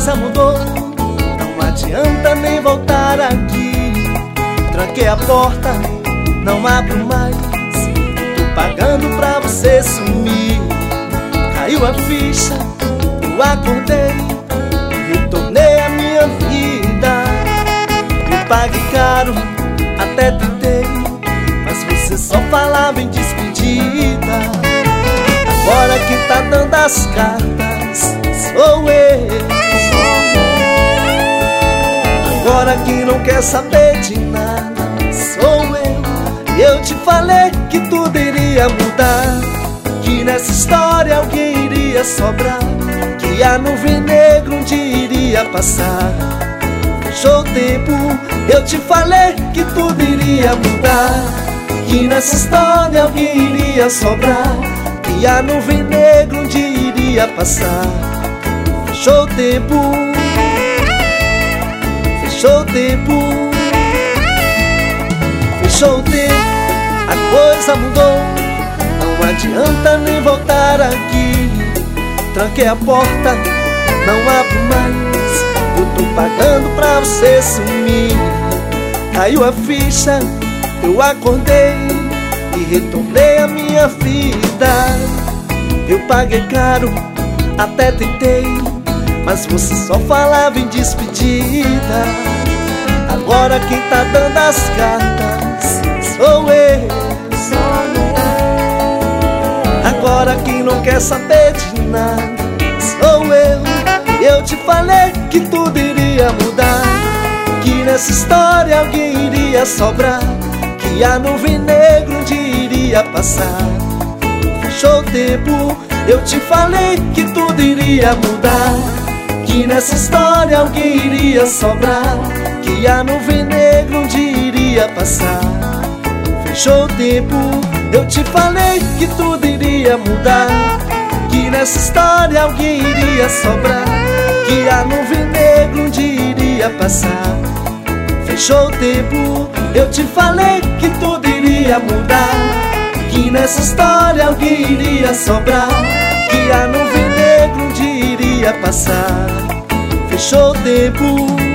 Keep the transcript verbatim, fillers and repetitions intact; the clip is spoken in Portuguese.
coisa mudou, não adianta nem voltar aqui. Tranquei a porta, não abro mais, tô pagando pra você sumir. Caiu a ficha, eu acordei, retornei a minha vida. Eu paguei caro, até tentei, mas você só falava em despedida. Agora quem tá dando as cartas sou eu. Agora quem não quer saber de nada sou eu. E eu te falei que tudo iria mudar, que nessa história alguém iria sobrar, que a nuvem negra um dia iria passar. Fechou o tempo, eu te falei que tudo iria mudar, que nessa história alguém iria sobrar, que a nuvem negra um dia iria passar. Fechou o tempo, fechou o tempo, fechou o tempo, a coisa mudou, não adianta nem voltar aqui. Tranquei a porta, não abro mais, eu tô pagando pra você sumir. Caiu a ficha, eu acordei e retornei a minha vida. Eu paguei caro, até tentei, mas você só falava em despedida. Agora quem tá dando as cartas sou eu. Agora quem não quer saber de nada sou eu. Eu te falei que tudo iria mudar, que nessa história alguém iria sobrar, que a nuvem negra um dia iria passar. Fechou o tempo, eu te falei que tudo iria mudar, que nessa história alguém iria sobrar, que a nuvem negra um dia iria passar. Fechou o tempo, eu te falei que tudo iria mudar, que nessa história alguém iria sobrar, que a nuvem negra um dia iria passar. Fechou o tempo, eu te falei que tudo iria mudar, que nessa história alguém iria sobrar, que a nuvem negra um dia iria passar. Fechou o tempo.